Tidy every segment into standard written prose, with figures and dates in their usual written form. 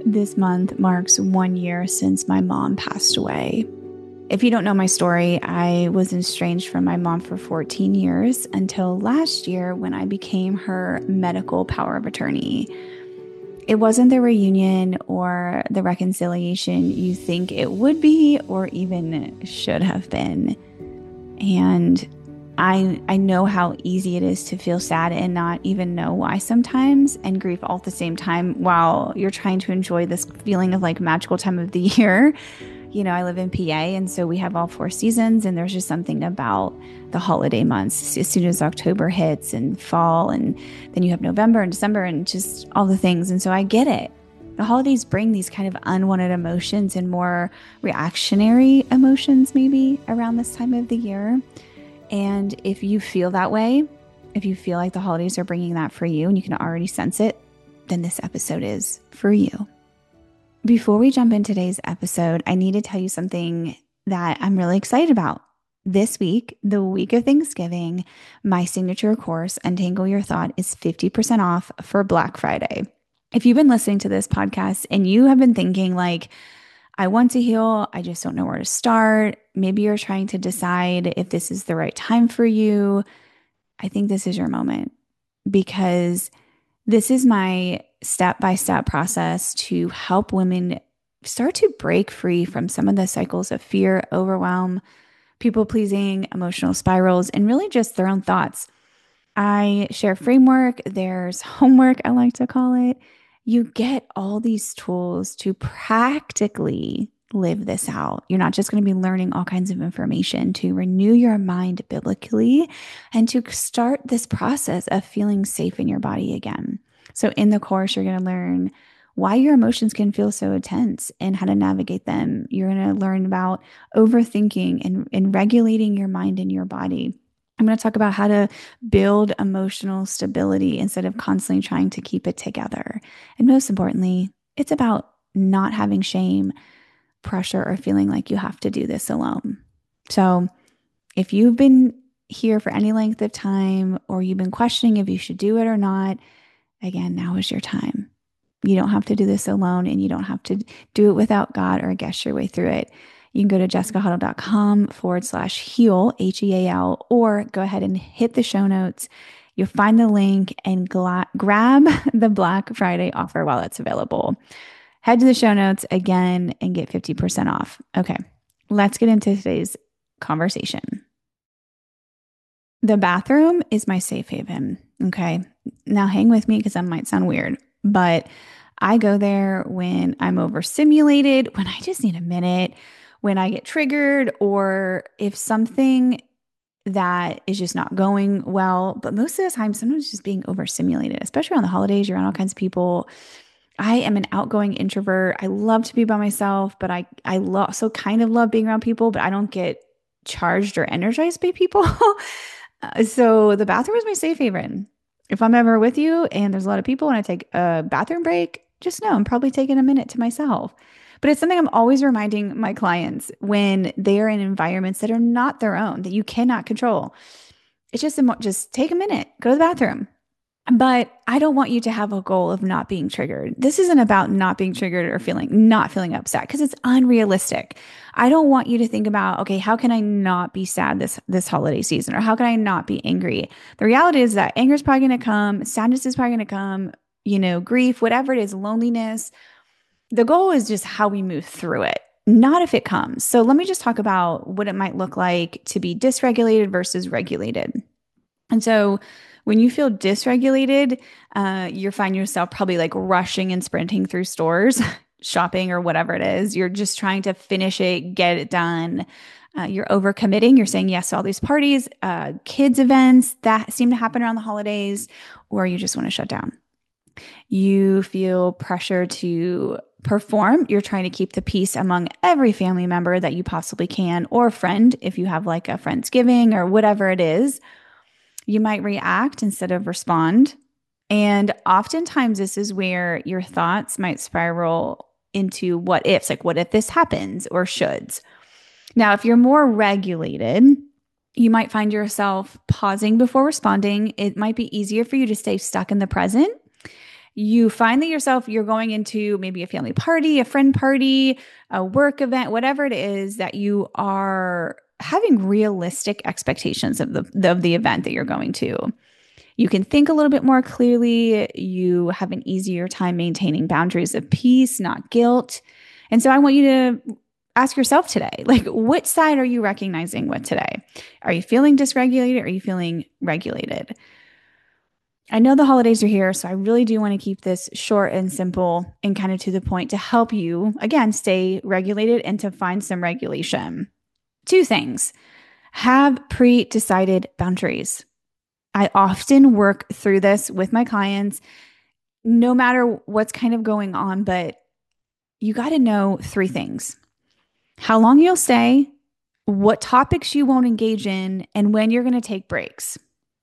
This month marks 1 year since my mom passed away. If you don't know my story, I was estranged from my mom for 14 years until last year when I became her medical power of attorney. It wasn't the reunion or the reconciliation you think it would be or even should have been. And I know how easy it is to feel sad and not even know why sometimes, and grief all at the same time while you're trying to enjoy this feeling of like magical time of the year. I live in PA, and so we have all four seasons, and there's just something about the holiday months as soon as October hits and fall, and then you have November and December and just all the things. And so I get it. The holidays bring these kind of unwanted emotions and more reactionary emotions, maybe around this time of the year. And if you feel that way, if you feel like the holidays are bringing that for you and you can already sense it, then this episode is for you. Before we jump into today's episode, I need to tell you something that I'm really excited about. This week, the week of Thanksgiving, my signature course, Untangle Your Thought, is 50% off for Black Friday. If you've been listening to this podcast and you have been thinking like, I want to heal, I just don't know where to start. Maybe you're trying to decide if this is the right time for you. I think this is your moment because this is my step-by-step process to help women start to break free from some of the cycles of fear, overwhelm, people-pleasing, emotional spirals, and really just their own thoughts. I share framework. There's homework, I like to call it. You get all these tools to practically live this out. You're not just going to be learning all kinds of information to renew your mind biblically and to start this process of feeling safe in your body again. So in the course, you're going to learn why your emotions can feel so intense and how to navigate them. You're going to learn about overthinking and regulating your mind and your body. I'm going to talk about how to build emotional stability instead of constantly trying to keep it together. And most importantly, it's about not having shame, pressure, or feeling like you have to do this alone. So if you've been here for any length of time or you've been questioning if you should do it or not, again, now is your time. You don't have to do this alone and you don't have to do it without God or guess your way through it. You can go to jessicahuddle.com/heal, HEAL, or go ahead and hit the show notes. You'll find the link and grab the Black Friday offer while it's available. Head to the show notes again and get 50% off. Okay, let's get into today's conversation. The bathroom is my safe haven. Okay, now hang with me because that might sound weird, but I go there when I'm overstimulated, when I just need a minute, when I get triggered, or if something that is just not going well. But most of the time, sometimes just being overstimulated, especially around the holidays, you're around all kinds of people. I am an outgoing introvert. I love to be by myself, but I also kind of love being around people, but I don't get charged or energized by people. So the bathroom is my safe haven. If I'm ever with you and there's a lot of people and I take a bathroom break, just know I'm probably taking a minute to myself. But it's something I'm always reminding my clients when they are in environments that are not their own, that you cannot control. It's just take a minute, go to the bathroom. But I don't want you to have a goal of not being triggered. This isn't about not being triggered or not feeling upset because it's unrealistic. I don't want you to think about, okay, how can I not be sad this holiday season, or how can I not be angry? The reality is that anger is probably going to come, sadness is probably going to come, grief, whatever it is, loneliness. The goal is just how we move through it, not if it comes. So let me just talk about what it might look like to be dysregulated versus regulated. And so when you feel dysregulated, you find yourself probably like rushing and sprinting through stores, shopping or whatever it is. You're just trying to finish it, get it done. You're overcommitting. You're saying yes to all these parties, kids events that seem to happen around the holidays, or you just want to shut down. You feel pressure to perform. You're trying to keep the peace among every family member that you possibly can, or friend, if you have like a Friendsgiving or whatever it is. You might react instead of respond. And oftentimes, this is where your thoughts might spiral into what ifs, like what if this happens or shoulds. Now, if you're more regulated, you might find yourself pausing before responding. It might be easier for you to stay stuck in the present. You find that you're going into maybe a family party, a friend party, a work event, whatever it is, that you are having realistic expectations of the event that you're going to. You can think a little bit more clearly. You have an easier time maintaining boundaries of peace, not guilt. And so I want you to ask yourself today, like, what side are you recognizing with today? Are you feeling dysregulated? Or are you feeling regulated? I know the holidays are here, so I really do want to keep this short and simple and kind of to the point to help you, again, stay regulated and to find some regulation. Two things: have pre decided boundaries. I often work through this with my clients, no matter what's kind of going on, but you got to know three things: how long you'll stay, what topics you won't engage in, and when you're going to take breaks.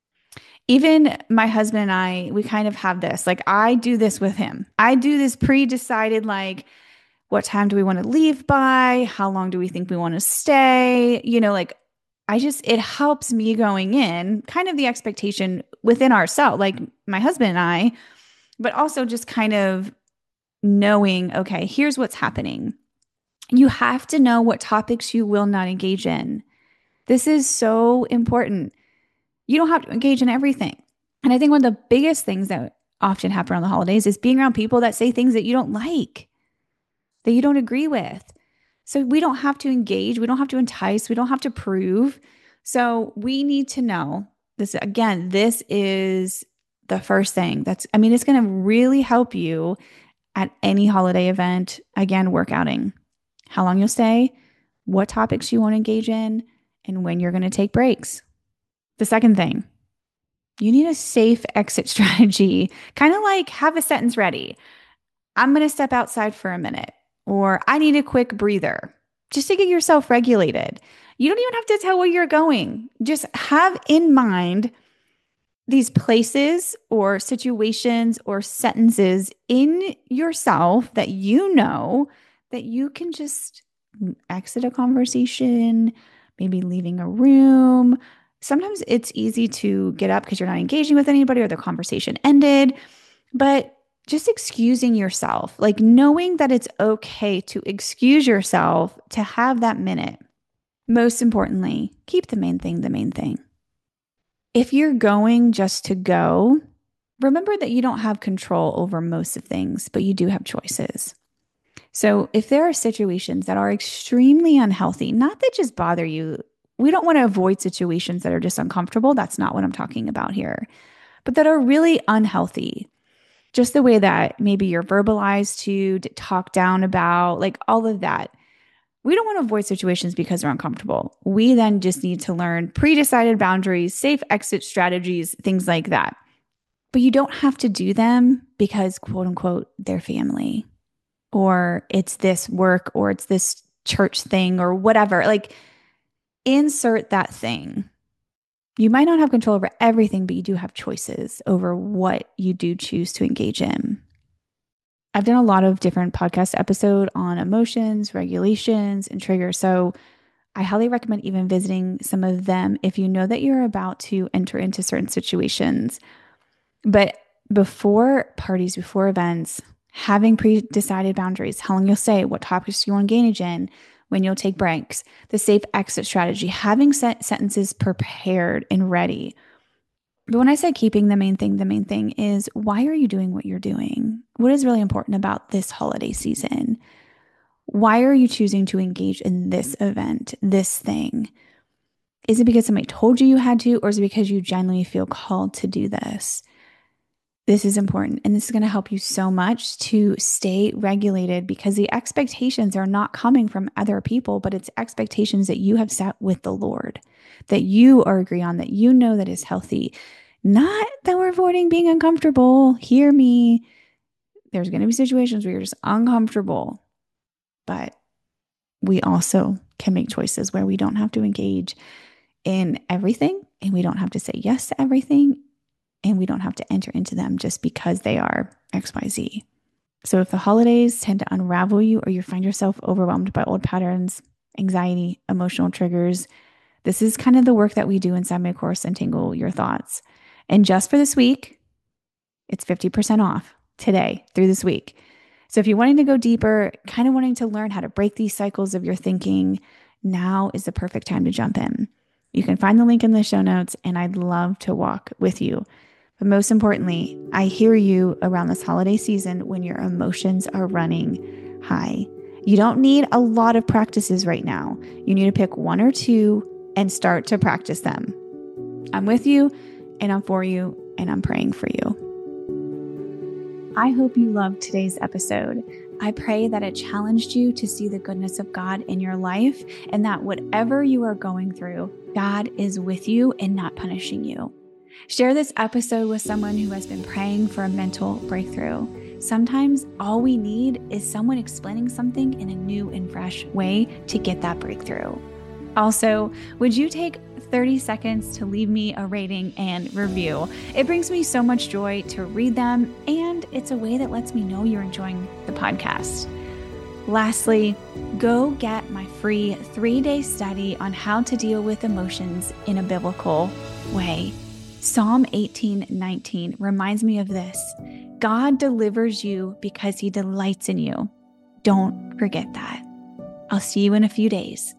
Even my husband and I, we kind of have this. Like, I do this with him. I do this pre decided, like, what time do we want to leave by? How long do we think we want to stay? Like, it helps me going in, kind of the expectation within ourselves, like my husband and I, but also just kind of knowing, okay, here's what's happening. You have to know what topics you will not engage in. This is so important. You don't have to engage in everything. And I think one of the biggest things that often happen around the holidays is being around people that say things that you don't like, that you don't agree with. So we don't have to engage. We don't have to entice. We don't have to prove. So we need to know this. Again, this is the first thing it's going to really help you at any holiday event. Again, workouting, how long you'll stay, what topics you won't engage in, and when you're going to take breaks. The second thing, you need a safe exit strategy. Kind of like, have a sentence ready. I'm going to step outside for a minute, or I need a quick breather, just to get yourself regulated. You don't even have to tell where you're going. Just have in mind these places or situations or sentences in yourself that you know that you can just exit a conversation, maybe leaving a room. Sometimes it's easy to get up because you're not engaging with anybody or the conversation ended, but just excusing yourself, like knowing that it's okay to excuse yourself to have that minute. Most importantly, keep the main thing the main thing. If you're going just to go, remember that you don't have control over most of things, but you do have choices. So if there are situations that are extremely unhealthy, not that just bother you, we don't want to avoid situations that are just uncomfortable. That's not what I'm talking about here, but that are really unhealthy. Just the way that maybe you're verbalized to talk down about, like all of that. We don't want to avoid situations because they're uncomfortable. We then just need to learn pre-decided boundaries, safe exit strategies, things like that. But you don't have to do them because, quote unquote, they're family, or it's this work, or it's this church thing, or whatever. Like, insert that thing. You might not have control over everything, but you do have choices over what you do choose to engage in. I've done a lot of different podcast episodes on emotions, regulations, and triggers. So I highly recommend even visiting some of them if you know that you're about to enter into certain situations. But before parties, before events, having pre-decided boundaries, how long you'll stay, what topics you want to engage in, when you'll take breaks, the safe exit strategy, having sentences prepared and ready. But when I say keeping the main thing is, why are you doing what you're doing? What is really important about this holiday season? Why are you choosing to engage in this event, this thing? Is it because somebody told you you had to, or is it because you genuinely feel called to do this? This is important, and this is going to help you so much to stay regulated, because the expectations are not coming from other people, but it's expectations that you have set with the Lord, that you are agree on, that you know that is healthy. Not that we're avoiding being uncomfortable. Hear me. There's going to be situations where you're just uncomfortable, but we also can make choices where we don't have to engage in everything, and we don't have to say yes to everything, and we don't have to enter into them just because they are XYZ. So if the holidays tend to unravel you, or you find yourself overwhelmed by old patterns, anxiety, emotional triggers, this is kind of the work that we do inside my course, Untangle Your Thoughts. And just for this week, it's 50% off. today through this week. So if you're wanting to go deeper, kind of wanting to learn how to break these cycles of your thinking, now is the perfect time to jump in. You can find the link in the show notes, and I'd love to walk with you. But most importantly, I hear you around this holiday season when your emotions are running high. You don't need a lot of practices right now. You need to pick one or two and start to practice them. I'm with you, and I'm for you, and I'm praying for you. I hope you loved today's episode. I pray that it challenged you to see the goodness of God in your life, and that whatever you are going through, God is with you and not punishing you. Share this episode with someone who has been praying for a mental breakthrough. Sometimes all we need is someone explaining something in a new and fresh way to get that breakthrough. Also, would you take 30 seconds to leave me a rating and review? It brings me so much joy to read them, and it's a way that lets me know you're enjoying the podcast. Lastly, go get my free 3-day study on how to deal with emotions in a biblical way. Psalm 18:19 reminds me of this. God delivers you because he delights in you. Don't forget that. I'll see you in a few days.